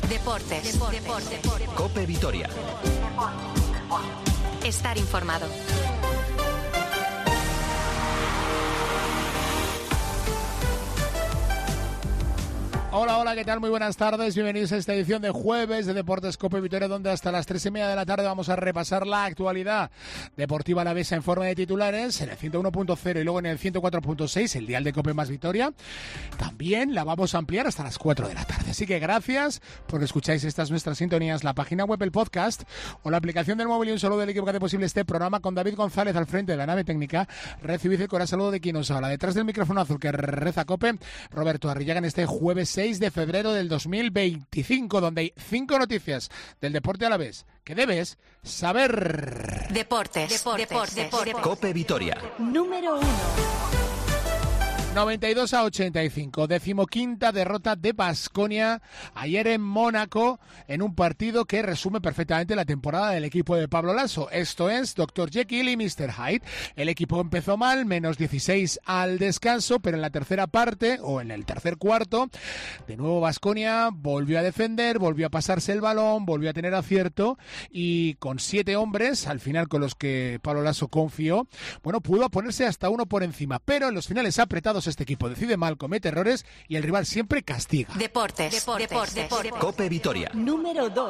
Deportes. COPE Vitoria. Estar informado. Hola, ¿qué tal? Muy buenas tardes, bienvenidos a esta edición de jueves de Deportes COPE Vitoria, donde hasta las 3:30 de la tarde vamos a repasar la actualidad deportiva alavesa en forma de titulares, en el 101.0 y luego en el 104.6, el dial de COPE más Vitoria. También la vamos a ampliar hasta las 4 de la tarde, así que gracias por escucháis estas nuestras sintonías, la página web, el podcast o la aplicación del móvil, y un saludo del equipo que hace posible este programa con David González al frente de la nave técnica. Recibid el corazón saludo de quien os habla, detrás del micrófono azul que reza COPE, Roberto Arrillaga, en este jueves 6 de febrero del 2025, donde hay 5 noticias del deporte alavés que debes saber. Deportes. COPE Vitoria. Número 1. 92-85, 15ª derrota de Baskonia ayer en Mónaco, en un partido que resume perfectamente la temporada del equipo de Pablo Laso. Esto es Dr. Jekyll y Mr. Hyde. El equipo empezó mal, menos 16 al descanso, pero en la tercera parte, o en el tercer cuarto, de nuevo Baskonia volvió a defender, volvió a pasarse el balón, volvió a tener acierto, y con 7 hombres, al final con los que Pablo Laso confió, bueno, pudo ponerse hasta uno por encima, pero en los finales apretados este equipo decide mal, comete errores y el rival siempre castiga. Deportes. COPE Vitoria. Número 2.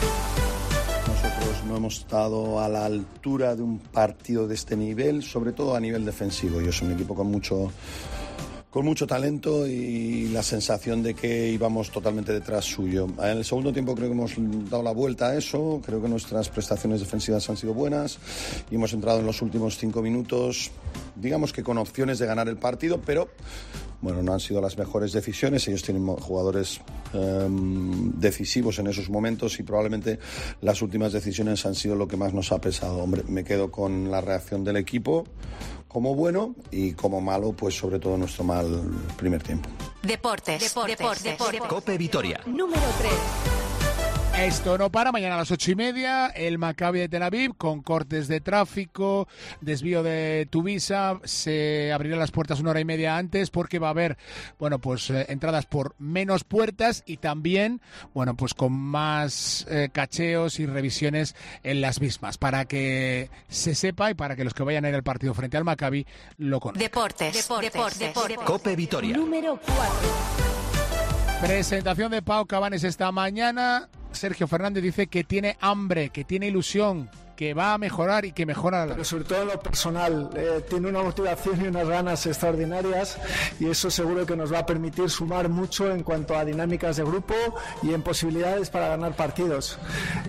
Nosotros no hemos estado a la altura de un partido de este nivel, sobre todo a nivel defensivo. Yo soy un equipo con mucho talento y la sensación de que íbamos totalmente detrás suyo. En el segundo tiempo creo que hemos dado la vuelta a eso, creo que nuestras prestaciones defensivas han sido buenas y hemos entrado en los últimos 5 minutos, digamos que con opciones de ganar el partido, pero bueno, no han sido las mejores decisiones. Ellos tienen jugadores decisivos en esos momentos y probablemente las últimas decisiones han sido lo que más nos ha pesado. Hombre, me quedo con la reacción del equipo como bueno, y como malo, pues sobre todo nuestro mal primer tiempo. Deportes. COPE Vitoria. Número 3. Esto no para, mañana a las 8:30, el Maccabi de Tel Aviv, con cortes de tráfico, desvío de Tuvisa, se abrirán las puertas 1 hora y media antes porque va a haber, bueno, pues entradas por menos puertas y también, bueno, pues con más cacheos y revisiones en las mismas, para que se sepa y para que los que vayan a ir al partido frente al Maccabi lo conozcan. Deportes. COPE Vitoria. Número 4. Presentación de Pau Cabanes esta mañana. Sergio Fernández dice que tiene hambre, que tiene ilusión, que va a mejorar y que mejora. Pero sobre todo en lo personal, tiene una motivación y unas ganas extraordinarias, y eso seguro que nos va a permitir sumar mucho en cuanto a dinámicas de grupo y en posibilidades para ganar partidos.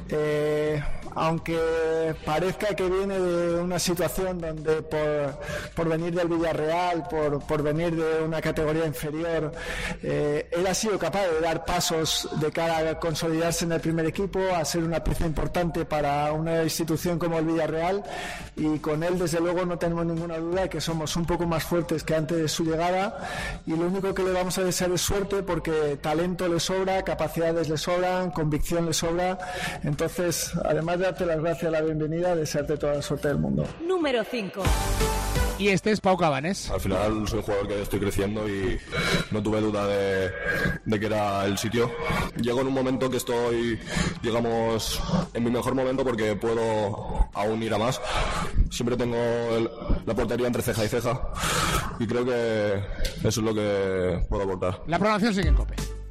Aunque parezca que viene de una situación donde por venir del Villarreal, por venir de una categoría inferior, él ha sido capaz de dar pasos de cara a consolidarse en el primer equipo, a ser una pieza importante para una institución como el Villarreal, y con él desde luego no tenemos ninguna duda de que somos un poco más fuertes que antes de su llegada, y lo único que le vamos a desear es suerte, porque talento le sobra, capacidades le sobran, convicción le sobra. Entonces, además de darte las gracias, la bienvenida, desearte toda la suerte del mundo. Número 5. Y este es Pau Cabanes. Al final soy un jugador que estoy creciendo y no tuve duda de que era el sitio. Llego en un momento que estoy, digamos, en mi mejor momento, porque puedo aún ir a más. Siempre tengo la portería entre ceja y ceja y creo que eso es lo que puedo aportar. La programación sigue en COPE.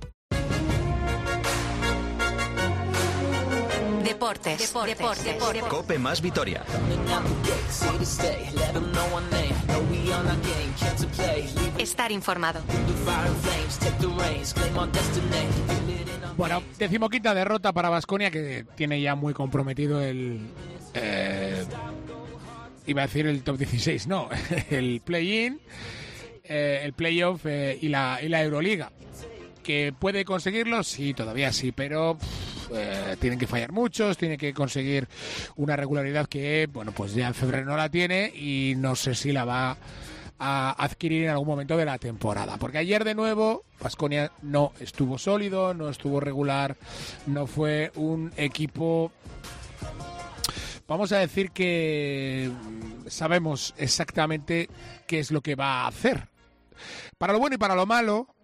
Deportes. COPE más Vitoria. Estar informado. Bueno, 15ª derrota para Baskonia, que tiene ya muy comprometido iba a decir el top 16, no, el play-in, el playoff y la Euroliga. ¿Que puede conseguirlo? Sí, todavía sí, pero tienen que fallar muchos, tiene que conseguir una regularidad que, bueno, pues ya en febrero no la tiene y no sé si la va a adquirir en algún momento de la temporada, porque ayer de nuevo Baskonia no estuvo sólido, no estuvo regular, no fue un equipo, vamos a decir, que sabemos exactamente qué es lo que va a hacer. Para lo bueno y para lo malo,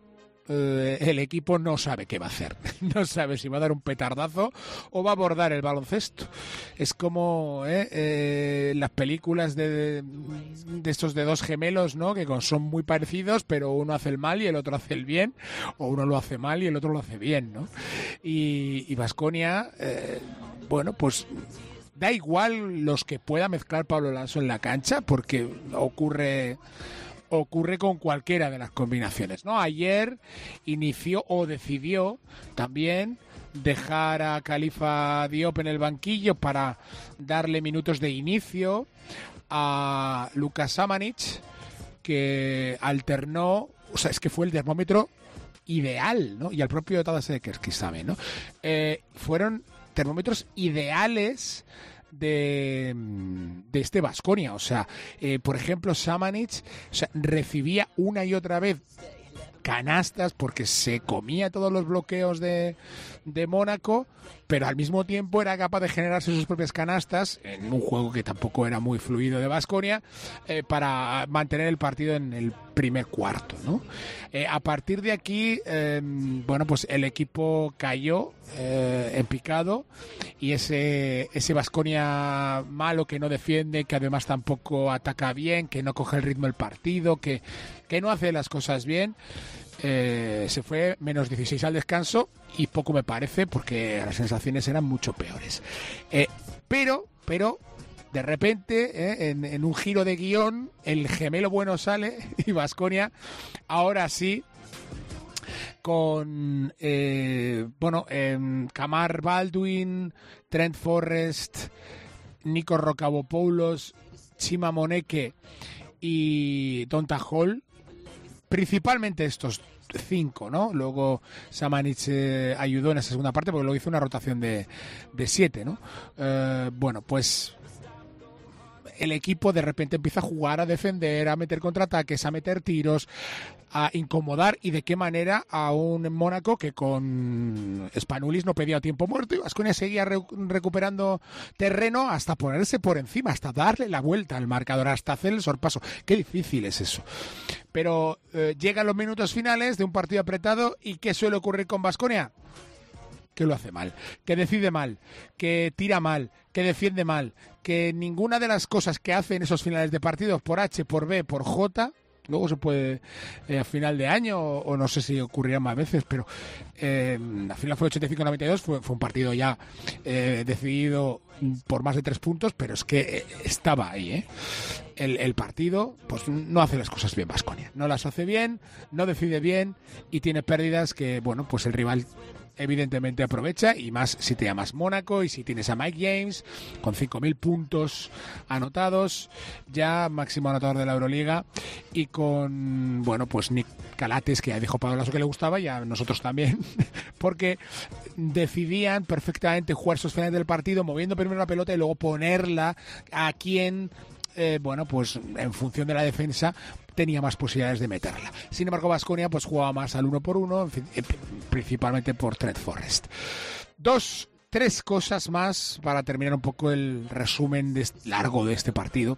el equipo no sabe qué va a hacer. No sabe si va a dar un petardazo o va a abordar el baloncesto. Es como las películas de estos de dos gemelos, ¿no? Que son muy parecidos, pero uno hace el mal y el otro hace el bien, o uno lo hace mal y el otro lo hace bien, ¿no? Y Baskonia, bueno, pues da igual los que pueda mezclar Pablo Laso en la cancha, porque ocurre con cualquiera de las combinaciones, ¿no? Ayer inició o decidió también dejar a Khalifa Diop en el banquillo para darle minutos de inicio a Lukas Samanic, que alternó, o sea, es que fue el termómetro ideal, ¿no? Y al propio Tadas Sekerski sabe, ¿no? Fueron termómetros ideales de este Baskonia, o sea, por ejemplo, Samanic, o sea, recibía una y otra vez canastas porque se comía todos los bloqueos de Mónaco, pero al mismo tiempo era capaz de generarse sus propias canastas en un juego que tampoco era muy fluido de Baskonia, para mantener el partido en el primer cuarto, ¿no? A partir de aquí, bueno, pues el equipo cayó en picado, y ese Baskonia malo que no defiende, que además tampoco ataca bien, que no coge el ritmo del partido, que no hace las cosas bien, se fue menos 16 al descanso, y poco me parece, porque las sensaciones eran mucho peores. Pero de repente, en un giro de guión, el gemelo bueno sale, y Baskonia ahora sí, con Kamar Baldwin, Trent Forrest, Nikos Rokavopoulos, Chima Moneke y Donta Hall, principalmente estos 5, ¿no? Luego Samanic ayudó en esa segunda parte, porque luego hizo una rotación de 7, ¿no? Bueno, pues el equipo de repente empieza a jugar, a defender, a meter contraataques, a meter tiros, a incomodar, y de qué manera a un Mónaco que con Spanoulis no pedía tiempo muerto, y Baskonia seguía recuperando terreno hasta ponerse por encima, hasta darle la vuelta al marcador, hasta hacer el sorpaso. Qué difícil es eso. Pero llegan los minutos finales de un partido apretado, y ¿qué suele ocurrir con Baskonia? Que lo hace mal, que decide mal, que tira mal, que defiende mal, que ninguna de las cosas que hace en esos finales de partidos, por H, por B, por J, luego se puede a final de año, o no sé si ocurrirá más veces, pero la final fue 85-92, fue un partido ya decidido por más de 3 puntos, pero es que estaba ahí, el partido, pues no hace las cosas bien Baskonia, no las hace bien, no decide bien, y tiene pérdidas que, bueno, pues el rival evidentemente aprovecha, y más si te llamas Mónaco y si tienes a Mike James con 5.000 puntos anotados, ya máximo anotador de la Euroliga, y con, bueno, pues Nick Calates, que ya dijo Pablo Laso que le gustaba, y a nosotros también, porque decidían perfectamente jugar esos finales del partido moviendo primero la pelota y luego ponerla a quien, bueno, pues en función de la defensa tenía más posibilidades de meterla. Sin embargo, Baskonia pues jugaba más al 1 por 1, principalmente por Trent Forrest. 3 cosas más para terminar un poco el resumen largo de este partido.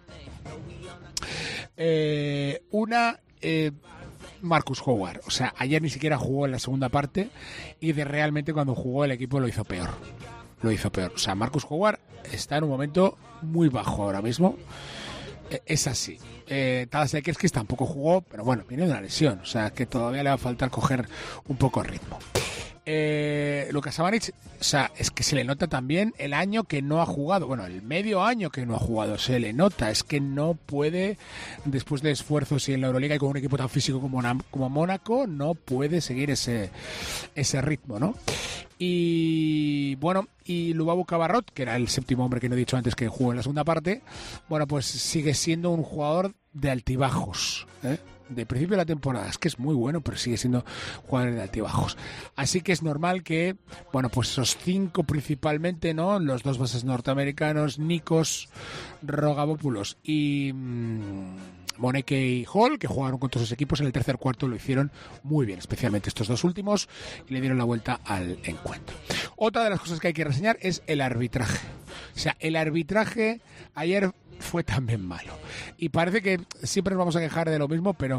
Una, Marcus Howard. O sea, ayer ni siquiera jugó en la segunda parte, y realmente cuando jugó el equipo lo hizo peor. O sea, Marcus Howard está en un momento muy bajo ahora mismo. Es así. Tadas Sekerski tampoco jugó, pero bueno, viene de una lesión, o sea que todavía le va a faltar coger un poco el ritmo. Lukas Samanic, o sea, es que se le nota también el año que no ha jugado, bueno, el medio año que no ha jugado, se le nota, es que no puede, después de esfuerzos y en la Euroliga y con un equipo tan físico como Mónaco, no puede seguir ese ritmo, ¿no? Y bueno, y Lubabo Cabarrot, que era el séptimo hombre que no he dicho antes que jugó en la segunda parte, bueno, pues sigue siendo un jugador de altibajos, de principio de la temporada. Es que es muy bueno, pero sigue siendo jugador de altibajos. Así que es normal que, bueno, pues esos 5 principalmente, ¿no? Los 2 bases norteamericanos, Nikos Rokavopoulos y Moneke y Hall, que jugaron contra sus equipos en el tercer cuarto, lo hicieron muy bien, especialmente estos 2 últimos, y le dieron la vuelta al encuentro. Otra de las cosas que hay que reseñar es el arbitraje. O sea, el arbitraje ayer fue también malo. Y parece que siempre nos vamos a quejar de lo mismo, pero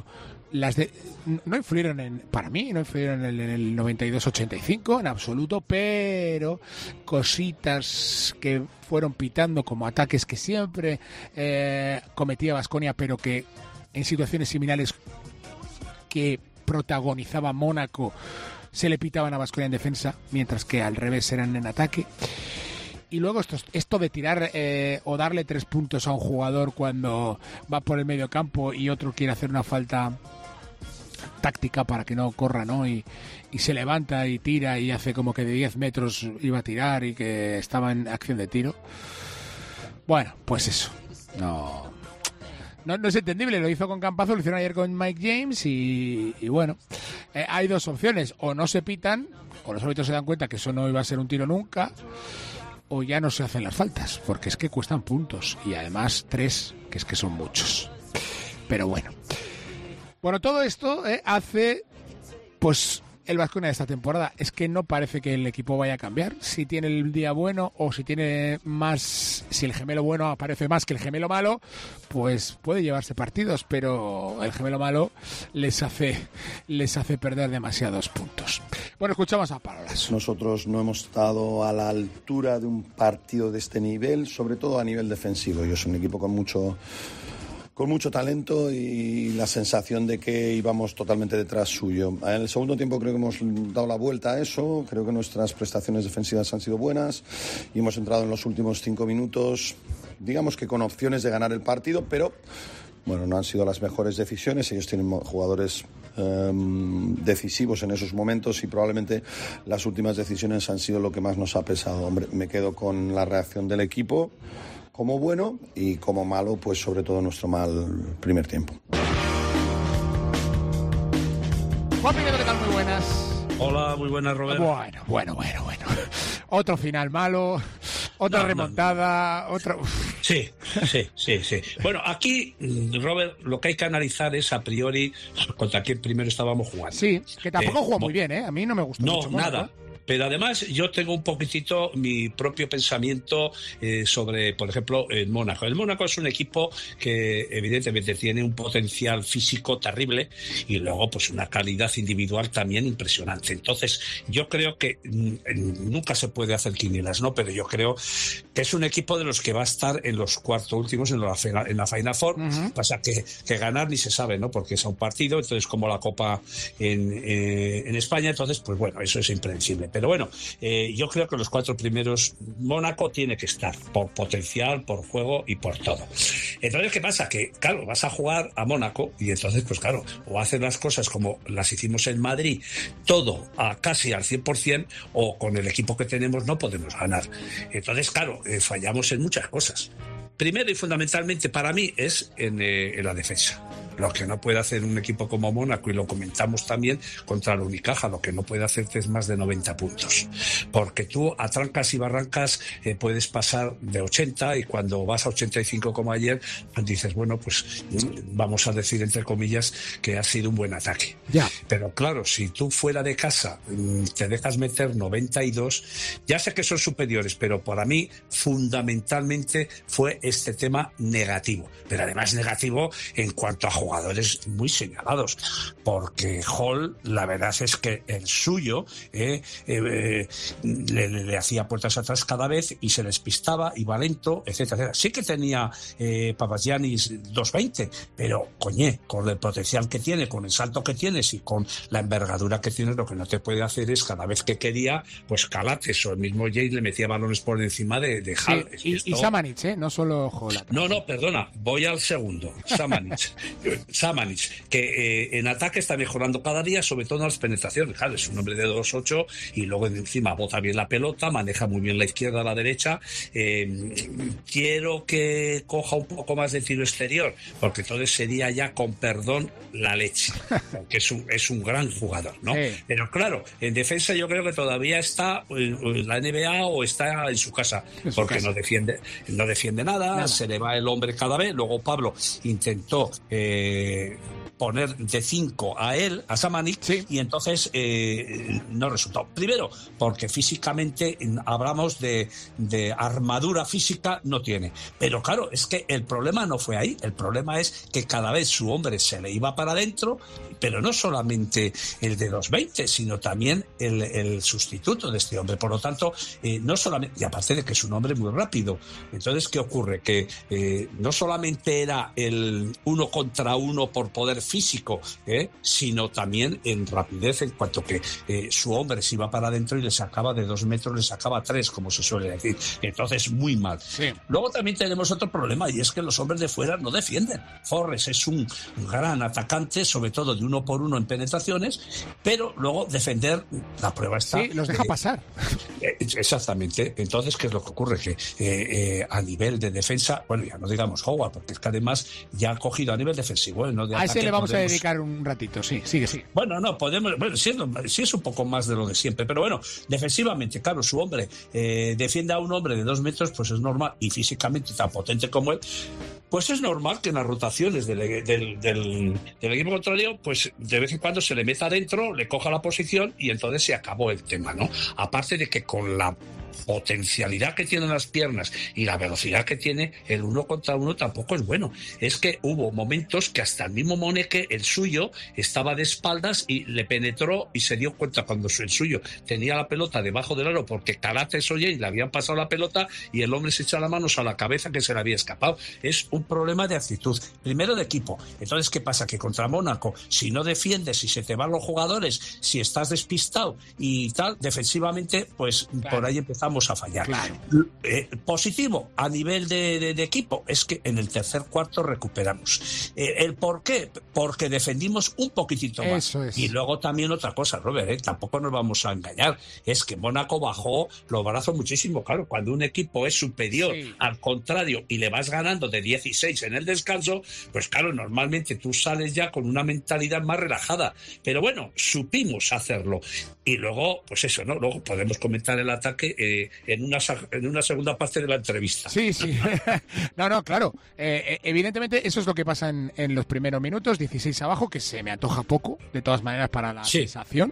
no influyeron para mí, no influyeron en el 92-85 en absoluto, pero cositas que fueron pitando como ataques que siempre cometía Baskonia, pero que en situaciones similares que protagonizaba Mónaco se le pitaban a Baskonia en defensa, mientras que al revés eran en ataque. Y luego esto de tirar o darle 3 puntos a un jugador cuando va por el medio campo y otro quiere hacer una falta táctica para que no corra, ¿no? Y se levanta y tira y hace como que de 10 metros iba a tirar y que estaba en acción de tiro. Bueno, pues eso. No es entendible. Lo hizo con Campazzo, lo hicieron ayer con Mike James y bueno, hay dos opciones. O no se pitan, o los árbitros se dan cuenta que eso no iba a ser un tiro nunca, o ya no se hacen las faltas, porque es que cuestan puntos y además 3, que es que son muchos. Pero bueno, todo esto hace pues el Baskonia de esta temporada. Es que no parece que el equipo vaya a cambiar. Si tiene el día bueno o si tiene más, si el gemelo bueno aparece más que el gemelo malo, pues puede llevarse partidos, pero el gemelo malo les hace perder demasiados puntos. Bueno, escuchamos a Pablo Laso. Nosotros no hemos estado a la altura de un partido de este nivel, sobre todo a nivel defensivo. Yo soy un equipo con mucho talento y la sensación de que íbamos totalmente detrás suyo. En el segundo tiempo creo que hemos dado la vuelta a eso, creo que nuestras prestaciones defensivas han sido buenas y hemos entrado en los últimos 5 minutos, digamos que con opciones de ganar el partido, pero bueno, no han sido las mejores decisiones. Ellos tienen jugadores decisivos en esos momentos y probablemente las últimas decisiones han sido lo que más nos ha pesado. Hombre, me quedo con la reacción del equipo como bueno y como malo, pues sobre todo nuestro mal primer tiempo. Juan Pinedo, ¿qué tal? Muy buenas. Hola, muy buenas, Robert. Bueno. Otro final malo, otra remontada, otra... Sí. Bueno, aquí, Robert, lo que hay que analizar es a priori contra quién primero estábamos jugando. Sí, que tampoco jugó muy bien, ¿eh? A mí no me gustó mucho. No, nada. Pero además yo tengo un poquitito mi propio pensamiento sobre, por ejemplo, el Mónaco. El Mónaco es un equipo que evidentemente tiene un potencial físico terrible y luego pues una calidad individual también impresionante. Entonces yo creo que nunca se puede hacer quinielas, ¿no? Pero yo creo que es un equipo de los que va a estar en los cuartos últimos, en la Final Four. Uh-huh. Pasa que ganar ni se sabe, ¿no? Porque es a un partido, entonces como la Copa en España, entonces pues bueno, eso es impredecible. Pero bueno, yo creo que los 4 primeros Mónaco tiene que estar por potencial, por juego y por todo. Entonces, ¿qué pasa? Que, claro, vas a jugar a Mónaco y entonces, pues claro, o haces las cosas como las hicimos en Madrid, todo casi al 100%, o con el equipo que tenemos no podemos ganar. Entonces, claro, fallamos en muchas cosas. Primero y fundamentalmente para mí es en la defensa. Lo que no puede hacer un equipo como Mónaco, y lo comentamos también contra el Unicaja, lo que no puede hacerte es más de 90 puntos. Porque tú a trancas y barrancas puedes pasar de 80 y cuando vas a 85 como ayer, dices, bueno, pues vamos a decir entre comillas que ha sido un buen ataque. Ya. Pero claro, si tú fuera de casa te dejas meter 92, ya sé que son superiores, pero para mí fundamentalmente fue este tema negativo. Pero además negativo en cuanto a jugadores muy señalados, porque Hall, la verdad es que el suyo le hacía puertas atrás cada vez y se despistaba, iba lento, etcétera. Sí que tenía Papagiannis 2.20, pero coñe, con el potencial que tiene, con el salto que tienes y con la envergadura que tienes, lo que no te puede hacer es cada vez que quería, pues Calates o el mismo Jay le metía balones por encima de Hall. Sí, y Samanic, no solo Hall. No, perdona, voy al segundo. Samanic, que en ataque está mejorando cada día, sobre todo en las penetraciones. Claro, es un hombre de 2.8 y luego encima bota bien la pelota, maneja muy bien la izquierda a la derecha. Quiero que coja un poco más de tiro exterior, porque entonces sería ya, con perdón, la leche, porque es un gran jugador, ¿no? Sí. Pero claro, en defensa yo creo que todavía está en la NBA o está en su casa, porque no defiende nada, se le va el hombre cada vez. Luego Pablo intentó poner de 5 a él, a Samanik, y entonces no resultó. Primero, porque físicamente hablamos de armadura física, no tiene. Pero claro, es que el problema no fue ahí. El problema es que cada vez su hombre se le iba para adentro, pero no solamente el de 2.20, sino también el sustituto de este hombre. Por lo tanto, no solamente, y aparte de que es un hombre muy rápido. Entonces, ¿qué ocurre? Que no solamente era el 1 contra 1 por poder físico, sino también en rapidez, en cuanto que su hombre se iba para adentro y le sacaba de 2 metros, le sacaba 3, como se suele decir. Entonces, muy mal. Sí. Luego también tenemos otro problema, y es que los hombres de fuera no defienden. Forrest es un gran atacante, sobre todo de 1 por 1 en penetraciones, pero luego defender, la prueba está... Sí, los deja pasar. Exactamente. Entonces, ¿qué es lo que ocurre? Que a nivel de defensa, bueno, ya no digamos Howard, porque es que además ya ha cogido a nivel defensivo, ¿no? De a ese le vamos a dedicar un ratito, sí, sigue. Bueno, no, podemos, bueno, sí es un poco más de lo de siempre, pero bueno, defensivamente, claro, su hombre defiende a un hombre de 2 metros, pues es normal, y físicamente tan potente como él, pues es normal que en las rotaciones del equipo contrario, pues de vez en cuando se le meta adentro, le coja la posición y entonces se acabó el tema, ¿no? Aparte de que con la potencialidad que tienen las piernas y la velocidad que tiene, el 1 contra 1 tampoco es bueno. Es que hubo momentos que hasta el mismo Moneke, el suyo, estaba de espaldas y le penetró y se dio cuenta cuando el suyo tenía la pelota debajo del aro, porque Calates oye y le habían pasado la pelota y el hombre se echa las manos a la cabeza que se le había escapado. Es un problema de actitud, primero de equipo. Entonces, ¿qué pasa? Que contra Mónaco, si no defiendes, si se te van los jugadores, si estás despistado y tal, defensivamente, pues claro, por ahí empezamos a fallar. Claro. Positivo a nivel de equipo es que en el tercer cuarto recuperamos. ¿El por qué? Porque defendimos un poquitito más. Eso es. Y luego también otra cosa, Robert, tampoco nos vamos a engañar, es que Mónaco bajó los brazos muchísimo. Claro, cuando un equipo es superior al contrario y le vas ganando de 16 en el descanso, pues claro, normalmente tú sales ya con una mentalidad más relajada. Pero bueno, supimos hacerlo. Y luego, pues eso, ¿no? Luego podemos comentar el ataque en una segunda parte de la entrevista. Sí. No, claro. Evidentemente eso es lo que pasa en los primeros minutos, 16 abajo, que se me antoja poco, de todas maneras, para la sensación.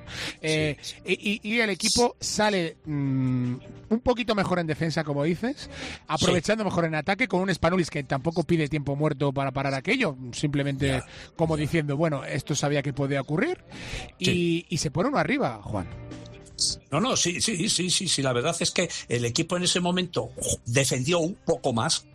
Y el equipo sale un poquito mejor en defensa, como dices, aprovechando mejor en ataque, con un Spanulis que tampoco pide tiempo muerto para parar aquello, simplemente como diciendo, bueno, esto sabía que podía ocurrir, y se pone uno arriba, Juan. No, sí, la verdad es que el equipo en ese momento defendió un poco más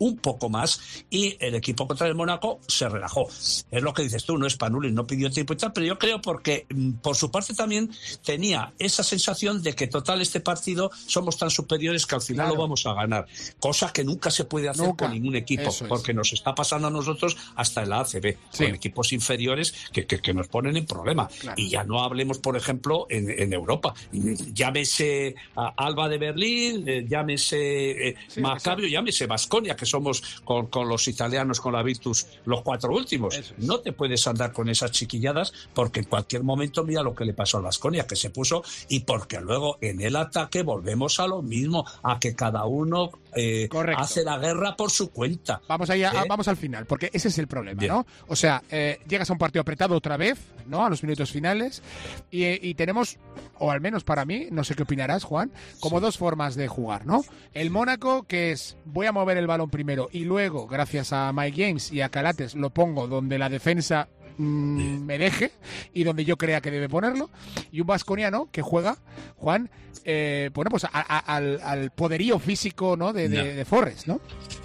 y el equipo contra el Mónaco se relajó. Es lo que dices tú, no es Spanulis, no pidió tiempo y tal, pero yo creo porque por su parte también tenía esa sensación de que total este partido somos tan superiores que al final lo vamos a ganar, cosa que nunca se puede hacer con ningún equipo, porque nos está pasando a nosotros hasta en la ACB, con equipos inferiores que nos ponen en problema. Claro. Y ya no hablemos, por ejemplo, en Europa. Llámese Alba de Berlín, llámese Maccabi, llámese Baskonia, que somos con los italianos, con la Virtus, los 4 últimos. No te puedes andar con esas chiquilladas, porque en cualquier momento mira lo que le pasó a Baskonia, que se puso, y porque luego en el ataque volvemos a lo mismo, a que cada uno hace la guerra por su cuenta. Vamos al final, porque ese es el problema, ¿no? O sea, llegas a un partido apretado otra vez, ¿no? A los minutos finales, y tenemos, o al menos para mí, no sé qué opinarás, Juan, como dos formas de jugar, ¿no? El Mónaco, que es, voy a mover el balón primero y luego, gracias a Mike James y a Calates, lo pongo donde la defensa me deje y donde yo crea que debe ponerlo, y un baskoniano que juega, Juan, bueno, pues al poderío físico, ¿no? de Forrest, ¿no?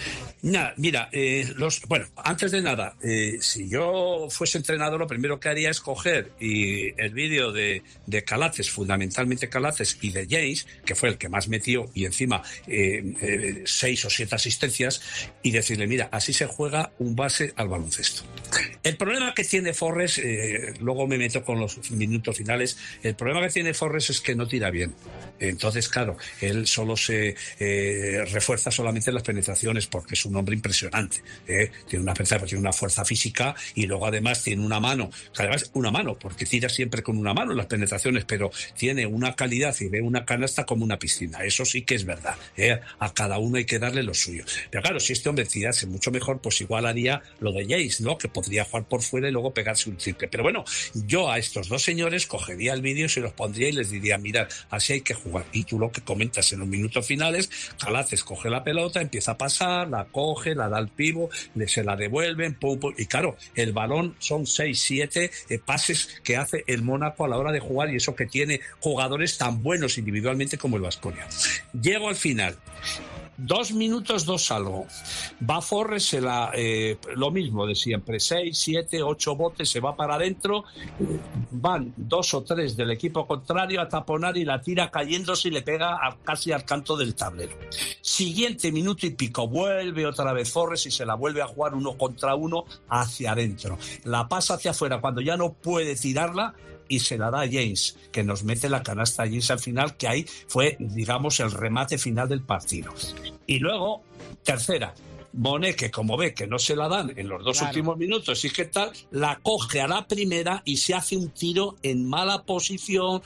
Mira, bueno, antes de nada, si yo fuese entrenador, lo primero que haría es coger el vídeo de Calates, fundamentalmente Calates, y de James, que fue el que más metió, y encima 6 o 7 asistencias, y decirle, mira, así se juega un base al baloncesto. El problema que tiene Forrest, luego me meto con los minutos finales, el problema que tiene Forrest es que no tira bien. Entonces, claro, él solo se refuerza solamente en las penetraciones, porque es un hombre impresionante, tiene una fuerza física, y luego además tiene una mano, porque tira siempre con una mano en las penetraciones, pero tiene una calidad y ve una canasta como una piscina. Eso sí que es verdad, a cada uno hay que darle lo suyo. Pero claro, si este hombre tirase mucho mejor, pues igual haría lo de Jace, ¿no? Que podría jugar por fuera y luego pegarse un triple. Pero bueno, yo a estos dos señores cogería el vídeo, se los pondría y les diría, mirad, así hay que jugar. Y tú lo que comentas en los minutos finales, Calaces coge la pelota, empieza a pasar, la coge, la da al pivo, se la devuelven, pum, pum, y claro, el balón son 6-7 pases que hace el Mónaco a la hora de jugar, y eso que tiene jugadores tan buenos individualmente como el Baskonia. Llego al final. 2 minutos, 2 algo. Va Forres, lo mismo de siempre, 6, 7, 8 botes, se va para adentro, van 2 o 3 del equipo contrario a taponar y la tira cayéndose y le pega casi al canto del tablero. Siguiente minuto y pico, vuelve otra vez Forres y se la vuelve a jugar 1 contra 1 hacia adentro. La pasa hacia afuera cuando ya no puede tirarla y se la da a James, que nos mete la canasta a James al final, que ahí fue, digamos, el remate final del partido. Y luego, tercera, Monet, que como ve que no se la dan en los 2 últimos minutos y qué tal, la coge a la primera y se hace un tiro en mala posición,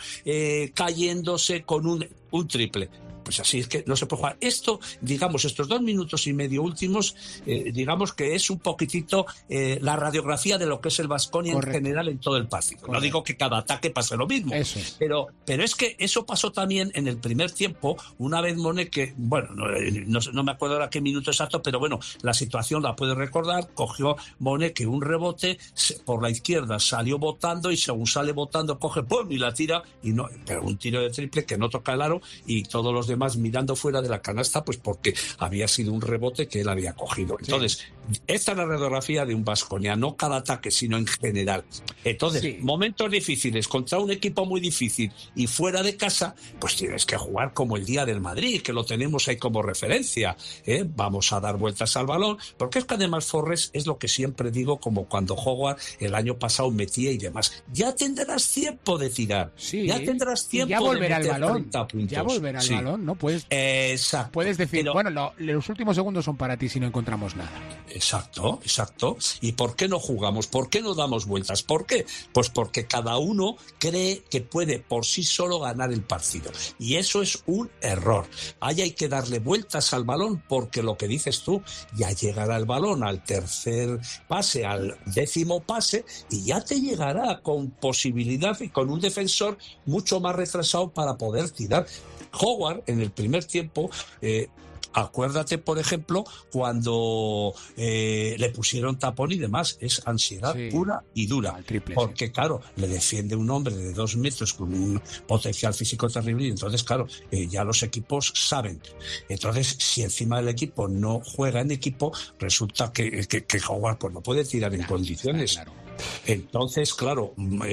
cayéndose con un triple. Pues así es que no se puede jugar. Esto, digamos, estos 2 minutos y medio últimos, digamos que es un poquitito la radiografía de lo que es el Baskonia en general en todo el partido. Correcto. No digo que cada ataque pase lo mismo, pero es que eso pasó también en el primer tiempo, una vez Monet, que, bueno, no me acuerdo ahora qué minuto exacto, pero bueno, la situación la puedo recordar, cogió Monet que un rebote por la izquierda salió botando y según sale botando coge ¡pum! Y la tira, pero un tiro de triple que no toca el aro y todos los demás mirando fuera de la canasta, pues porque había sido un rebote que él había cogido. Entonces, esta es la radiografía de un Baskonia, no cada ataque, sino en general. Entonces, momentos difíciles contra un equipo muy difícil y fuera de casa, pues tienes que jugar como el día del Madrid, que lo tenemos ahí como referencia. Vamos a dar vueltas al balón, porque es que además Forres es lo que siempre digo, como cuando Howard el año pasado metía y demás. Ya tendrás tiempo de tirar, ya tendrás tiempo ya volverá de meter el balón. 30 puntos. Ya volverá el balón. No puedes, puedes decir, pero, bueno, los últimos segundos son para ti si no encontramos nada. Exacto. ¿Y por qué no jugamos? ¿Por qué no damos vueltas? ¿Por qué? Pues porque cada uno cree que puede por sí solo ganar el partido. Y eso es un error. Ahí hay que darle vueltas al balón, porque lo que dices tú, ya llegará el balón al tercer pase, al 10º pase, y ya te llegará con posibilidad y con un defensor mucho más retrasado para poder tirar. Howard en el primer tiempo, acuérdate por ejemplo cuando le pusieron tapón y demás, es ansiedad pura y dura, porque claro, le defiende un hombre de 2 metros con un potencial físico terrible y entonces claro, ya los equipos saben. Entonces si encima del equipo no juega en equipo, resulta que Howard pues no puede tirar en condiciones. Entonces, claro,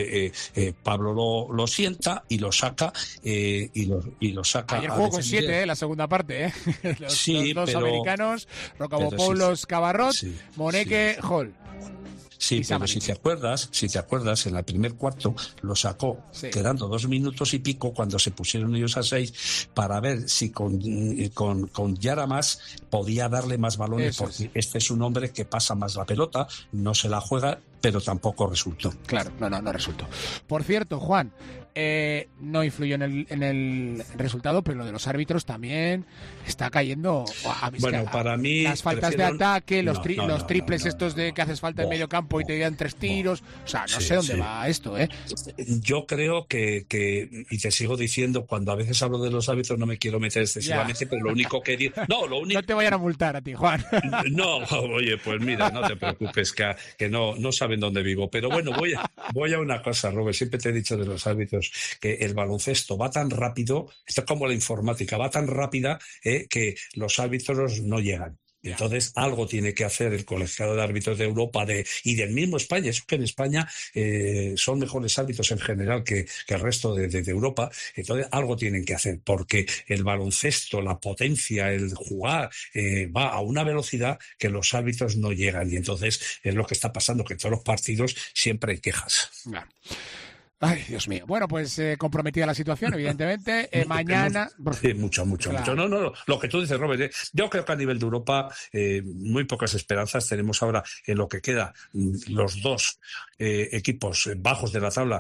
Pablo lo sienta y lo saca y lo saca. Ayer jugó con 7, la segunda parte, los dos americanos, Rocabopoulos, Cabarrot, Moneke, Hall. Sí, pero si te acuerdas, en el primer cuarto lo sacó, quedando 2 minutos y pico cuando se pusieron ellos a 6 para ver si con Yaramas podía darle más balones, porque este es un hombre que pasa más la pelota, no se la juega, pero tampoco resultó. Claro, no resultó. Por cierto, Juan, no influyó en el resultado, pero lo de los árbitros también está cayendo. Bueno, para mí las faltas de ataque, los triples estos de que haces falta en medio campo y te dan 3 tiros, o sea, no sé dónde va esto, Yo creo que y te sigo diciendo, cuando a veces hablo de los árbitros no me quiero meter excesivamente, pero lo único que digo, no te vayan a multar a ti, Juan. No, oye, pues mira, no te preocupes, que no saben dónde vivo, pero bueno, voy a una cosa, Robert, siempre te he dicho de los árbitros que el baloncesto va tan rápido, esto es como la informática, va tan rápida que los árbitros no llegan. Entonces, algo tiene que hacer el colegiado de árbitros de Europa y del mismo España. Es que en España son mejores árbitros en general que el resto de Europa. Entonces, algo tienen que hacer, porque el baloncesto, la potencia, el jugar, va a una velocidad que los árbitros no llegan. Y entonces es lo que está pasando, que en todos los partidos siempre hay quejas. Claro. Ay, Dios mío. Bueno, pues comprometida la situación, evidentemente. Mañana... Mucho. No. Lo que tú dices, Robert, yo creo que a nivel de Europa muy pocas esperanzas tenemos ahora en lo que queda. Los 2 equipos bajos de la tabla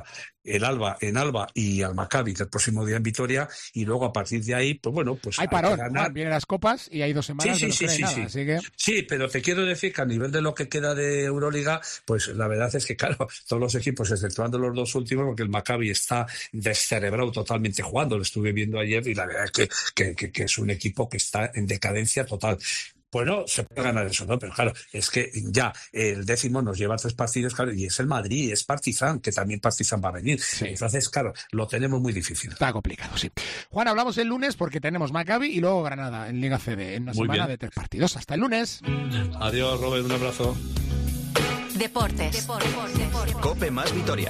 en Alba y al Maccabi el próximo día en Vitoria, y luego a partir de ahí, pues bueno, pues hay parón, vienen las copas y hay 2 semanas de no queda nada, así que... Sí, pero te quiero decir que a nivel de lo que queda de Euroliga, pues la verdad es que claro, todos los equipos, exceptuando los 2 últimos, porque el Maccabi está descerebrado totalmente jugando, lo estuve viendo ayer y la verdad es que es un equipo que está en decadencia total. Bueno, se puede ganar eso, ¿no? Pero claro, es que ya el 10º nos lleva 3 partidos, claro, y es el Madrid, es Partizan, que también Partizan va a venir. Sí. Entonces, claro, lo tenemos muy difícil. Está complicado, sí. Juan, hablamos el lunes porque tenemos Maccabi y luego Granada en Liga CB, en una semana de 3 partidos. Hasta el lunes. Adiós, Robert, un abrazo. Deportes. COPE más Vitoria.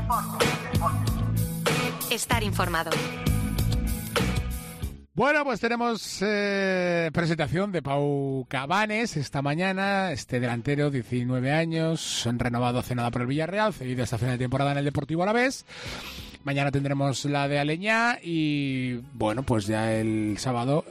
Estar informado. Bueno, pues tenemos presentación de Pau Cabanes esta mañana, este delantero, 19 años, renovado hace nada por el Villarreal, cedido hasta final de temporada en el Deportivo Alavés. Mañana tendremos la de Aleñá y, bueno, pues ya el sábado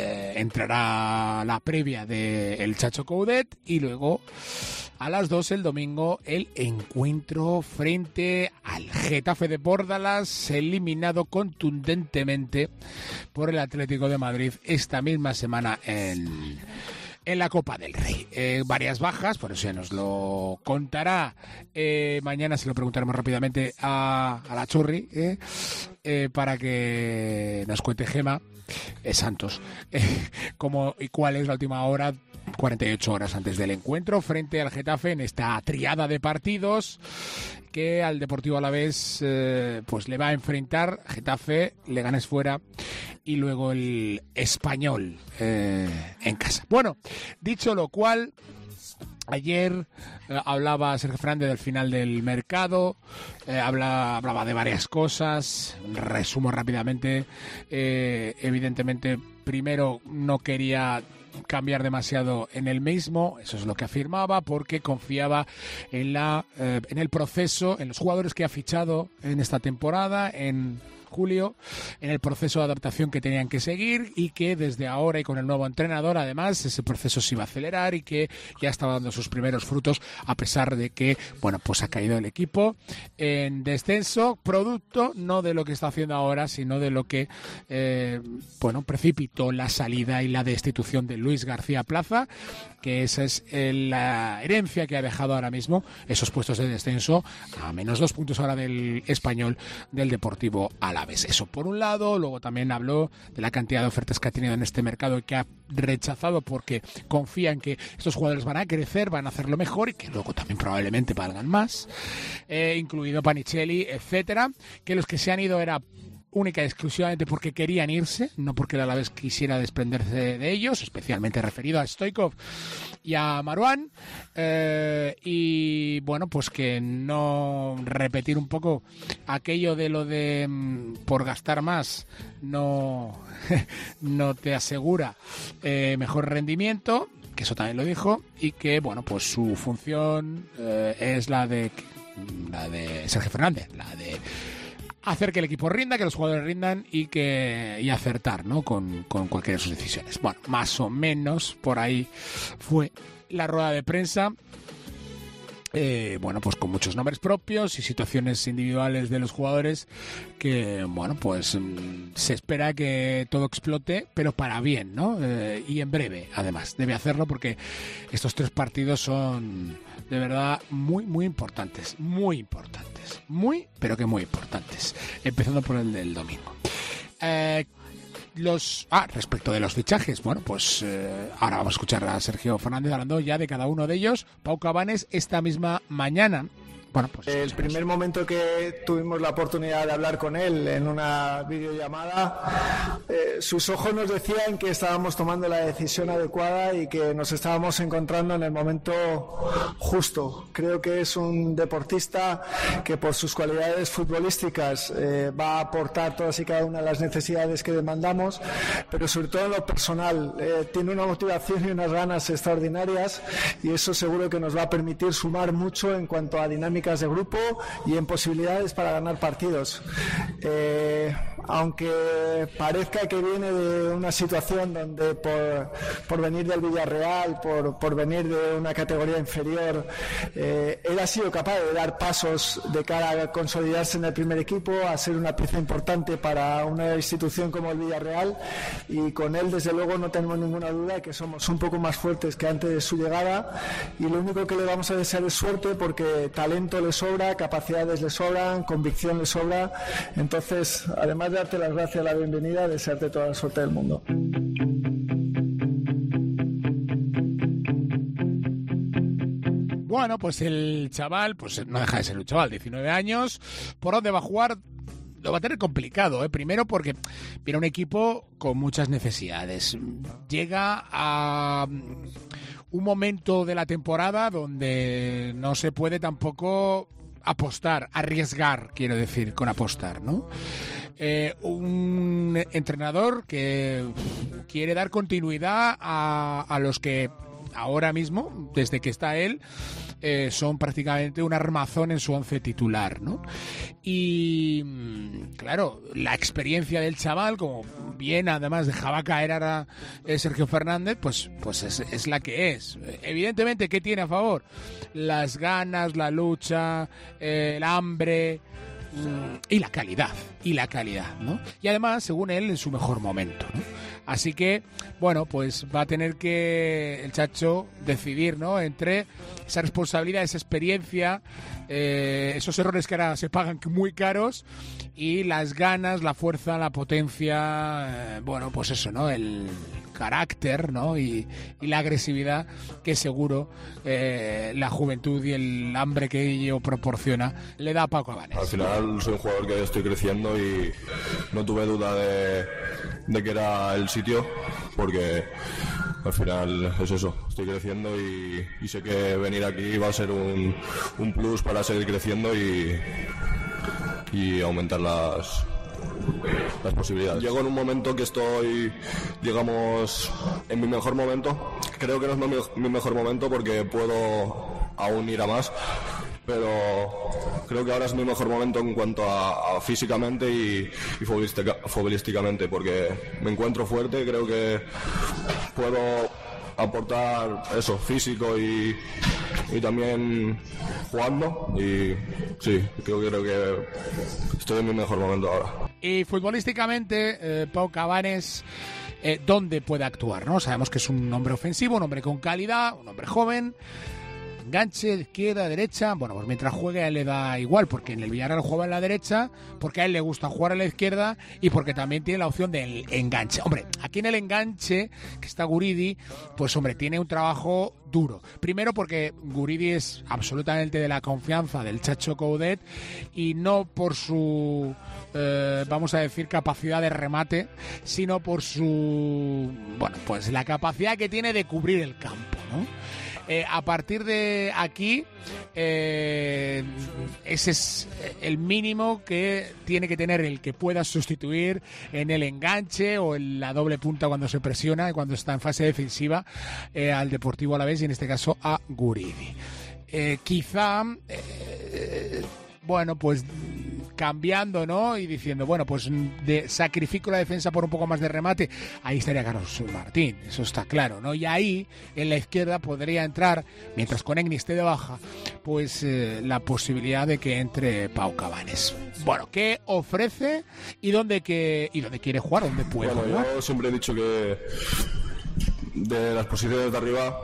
entrará la previa del Chacho Coudet y luego a las 2 el domingo el encuentro frente al Getafe de Bórdalas, eliminado contundentemente por el Atlético de Madrid esta misma semana en la Copa del Rey. Varias bajas, por eso ya nos lo contará. Mañana se lo preguntaremos rápidamente a la Churri para que nos cuente Gema Santos cómo y cuál es la última hora, 48 horas antes del encuentro frente al Getafe en esta triada de partidos que al Deportivo Alavés pues le va a enfrentar Getafe, Leganés fuera y luego el Español en casa. Bueno, dicho lo cual, ayer hablaba Sergio Fernández del final del mercado, hablaba de varias cosas, resumo rápidamente. Evidentemente, primero no quería cambiar demasiado en el mismo, eso es lo que afirmaba, porque confiaba en el proceso, en los jugadores que ha fichado en esta temporada, en julio, en el proceso de adaptación que tenían que seguir y que desde ahora y con el nuevo entrenador además ese proceso se iba a acelerar y que ya estaba dando sus primeros frutos a pesar de que, bueno, pues ha caído el equipo en descenso, producto no de lo que está haciendo ahora, sino de lo que precipitó la salida y la destitución de Luis García Plaza, que esa es la herencia que ha dejado ahora mismo esos puestos de descenso a menos 2 puntos ahora del Español, del Deportivo Alavés. Eso por un lado. Luego también habló de la cantidad de ofertas que ha tenido en este mercado y que ha rechazado porque confía en que estos jugadores van a crecer, van a hacerlo mejor y que luego también probablemente valgan más, incluido Panicelli, etcétera, que los que se han ido era única y exclusivamente porque querían irse, no porque el Alavés quisiera desprenderse de ellos, especialmente referido a Stoichkov y a Marouane, y bueno, pues que no repetir un poco aquello de lo de por gastar más no te asegura mejor rendimiento, que eso también lo dijo, y que bueno, pues su función es la de Sergio Fernández, la de hacer que el equipo rinda, que los jugadores rindan y acertar, ¿no? con cualquiera de sus decisiones. Bueno, más o menos por ahí fue la rueda de prensa. Pues con muchos nombres propios y situaciones individuales de los jugadores que, bueno, pues se espera que todo explote, pero para bien, ¿no? Y en breve, además, debe hacerlo porque estos 3 partidos son de verdad muy, muy importantes, pero que muy importantes, empezando por el del domingo. Respecto de los fichajes, bueno, pues ahora vamos a escuchar a Sergio Fernández hablando ya de cada uno de ellos. Pau Cabanes esta misma mañana. Bueno, pues el primer momento que tuvimos la oportunidad de hablar con él en una videollamada, sus ojos nos decían que estábamos tomando la decisión adecuada y que nos estábamos encontrando en el momento justo. Creo que es un deportista que por sus cualidades futbolísticas va a aportar todas y cada una de las necesidades que demandamos, pero sobre todo en lo personal tiene una motivación y unas ganas extraordinarias y eso seguro que nos va a permitir sumar mucho en cuanto a dinámica dinámicas de grupo y en posibilidades para ganar partidos. Aunque parezca que viene de una situación donde por venir del Villarreal, por venir de una categoría inferior, él ha sido capaz de dar pasos de cara a consolidarse en el primer equipo, a ser una pieza importante para una institución como el Villarreal, y con él desde luego no tenemos ninguna duda de que somos un poco más fuertes que antes de su llegada, y lo único que le vamos a desear es suerte, porque talento le sobra, capacidades le sobran, convicción le sobra. Entonces, además de darte las gracias, la bienvenida, desearte toda la suerte del mundo. Bueno, pues el chaval, pues no deja de ser un chaval, 19 años. ¿Por dónde va a jugar? Lo va a tener complicado, ¿eh? Primero porque viene un equipo con muchas necesidades. Llega a un momento de la temporada donde no se puede tampoco apostar, arriesgar, quiero decir, con apostar, ¿no? Un entrenador que quiere dar continuidad a los que ahora mismo, desde que está él, son prácticamente un armazón en su once titular, ¿no? Y claro, la experiencia del chaval, como bien además dejaba caer ahora Sergio Fernández, pues es la que es. Evidentemente, ¿qué tiene a favor? Las ganas, la lucha, el hambre y la calidad, ¿no? Y además, según él, en su mejor momento, ¿no? Así que, bueno, pues va a tener que el Chacho decidir, ¿no? Entre esa responsabilidad, esa experiencia, esos errores que ahora se pagan muy caros, y las ganas, la fuerza, la potencia, bueno, pues eso, ¿no? El carácter, ¿no? Y la agresividad que seguro la juventud y el hambre que ello proporciona le da a Pau Cabanes. Al final soy un jugador que estoy creciendo y no tuve duda de que era el sitio, porque al final es eso, estoy creciendo y sé que venir aquí va a ser un plus para seguir creciendo y aumentar las posibilidades. Llego en un momento que estoy, digamos, en mi mejor momento. Creo que no es mi mejor momento porque puedo aún ir a más, pero creo que ahora es mi mejor momento en cuanto a físicamente y futbolísticamente, porque me encuentro fuerte, creo que puedo aportar eso, físico y también jugando, y sí, creo que estoy en mi mejor momento ahora. Y futbolísticamente, Pau Cabanes, ¿dónde puede actuar, no? Sabemos que es un hombre ofensivo, un hombre con calidad, un hombre joven, enganche de izquierda, derecha. Bueno, pues mientras juegue a él le da igual, porque en el Villarreal juega en la derecha, porque a él le gusta jugar a la izquierda y porque también tiene la opción del enganche. Hombre, aquí en el enganche, que está Guridi, pues hombre, tiene un trabajo duro. Primero porque Guridi es absolutamente de la confianza del Chacho Coudet, y no por su, vamos a decir, capacidad de remate, sino por su, bueno, pues la capacidad que tiene de cubrir el campo, ¿no? A partir de aquí, ese es el mínimo que tiene que tener el que pueda sustituir en el enganche o en la doble punta cuando se presiona, cuando está en fase defensiva, al Deportivo Alavés, y en este caso a Guridi. Quizá, bueno, pues cambiando, ¿no? Y diciendo, bueno, pues sacrifico la defensa por un poco más de remate. Ahí estaría Carlos Martín, eso está claro, ¿no? Y ahí, en la izquierda, podría entrar, mientras Konechny esté de baja, pues la posibilidad de que entre Pau Cabanes. Bueno, ¿qué ofrece y dónde quiere jugar? ¿Dónde puede jugar? Yo siempre he dicho que de las posiciones de arriba,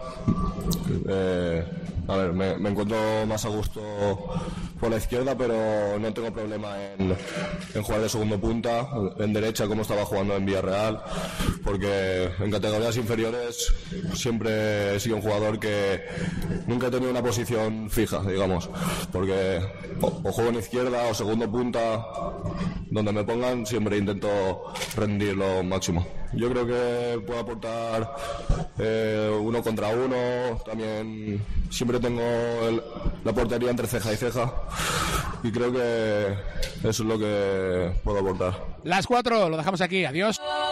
a ver, me encuentro más a gusto por la izquierda, pero no tengo problema en jugar de segundo punta, en derecha, como estaba jugando en Villarreal, porque en categorías inferiores siempre he sido un jugador que nunca he tenido una posición fija, digamos, porque o juego en izquierda o segundo punta, donde me pongan siempre intento rendir lo máximo. Yo creo que puedo aportar uno contra uno, también siempre tengo la portería entre ceja y ceja, y creo que eso es lo que puedo aportar. Las 4, lo dejamos aquí, adiós.